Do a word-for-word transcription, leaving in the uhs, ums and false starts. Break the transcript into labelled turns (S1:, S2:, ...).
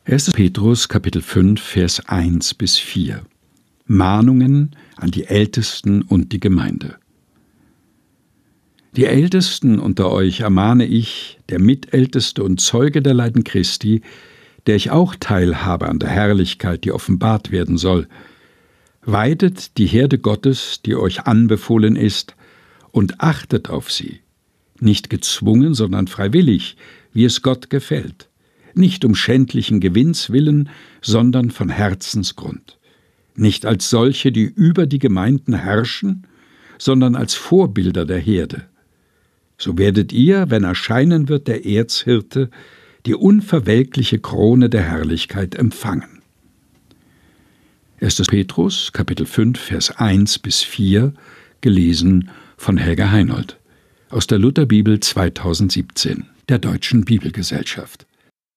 S1: erstes Petrus, Kapitel fünf, Vers eins bis vier. Mahnungen an die Ältesten und die Gemeinde. Die Ältesten unter euch ermahne ich, der Mitälteste und Zeuge der Leiden Christi, der ich auch teilhabe an der Herrlichkeit, die offenbart werden soll. Weidet die Herde Gottes, die euch anbefohlen ist, und achtet auf sie, nicht gezwungen, sondern freiwillig, wie es Gott gefällt, nicht um schändlichen Gewinns willen, sondern von Herzensgrund, nicht als solche, die über die Gemeinden herrschen, sondern als Vorbilder der Herde. So werdet ihr, wenn erscheinen wird der Erzhirte, die unverwelkliche Krone der Herrlichkeit empfangen. erstes Petrus, Kapitel fünf, Vers eins bis vier, gelesen von Helga Heinold, aus der Lutherbibel zweitausendsiebzehn, der Deutschen Bibelgesellschaft.